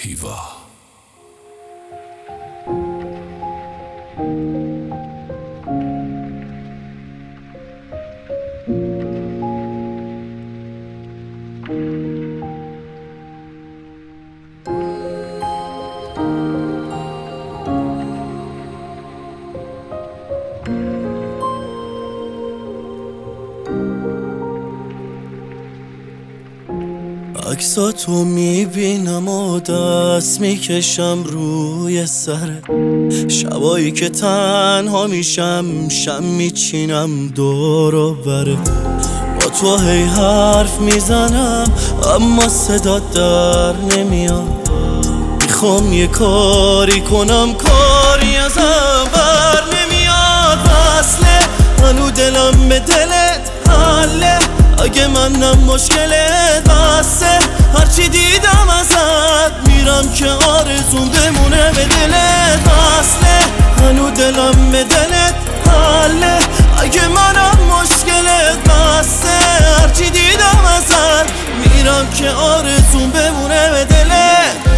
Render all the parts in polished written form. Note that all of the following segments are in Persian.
هیوا. عکساتو میبینم و دست میکشم روی سره، شبایی که تنها میشم شم میچینم دور و بره. با تو هی حرف میزنم اما صدا در نمیاد. میخوام یه کاری کنم کاری ازم بر نمیاد. وصله هنو دلم به دلت حله، اگه منم مشکلت بسه. هرچی دیدم ازت میرم که آرزون بمونه به دلت. وصله هنو دلم به دلت حله، اگه منم مشکلت بسه. هرچی دیدم ازت میرم که آرزون بمونه به دلت.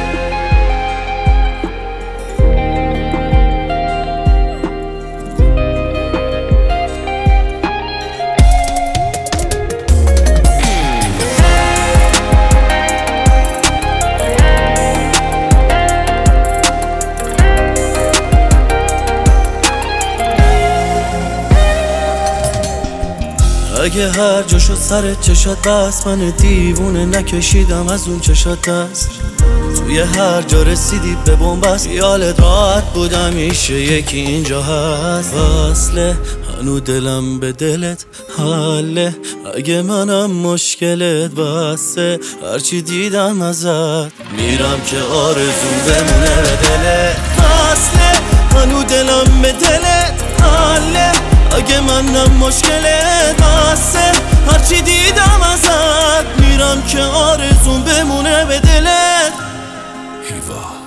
اگه هر جا شد سرت چشات بس، من دیوونه نکشیدم از اون چشات دست. توی هر جا رسیدی به بنبست، خیالت راحت بودم میشه یکی اینجا هست. وصله هنو دلم به دلت حله، اگه منم مشکلت بسه. هرچی دیدم ازت میرم که آرزون بمونه به دلت. وصله هنو دلم به دلت حله، اگه منم مشکلت بسه. هرچی دیدم ازت میرم که آرزون بمونه به دلت. هیوا.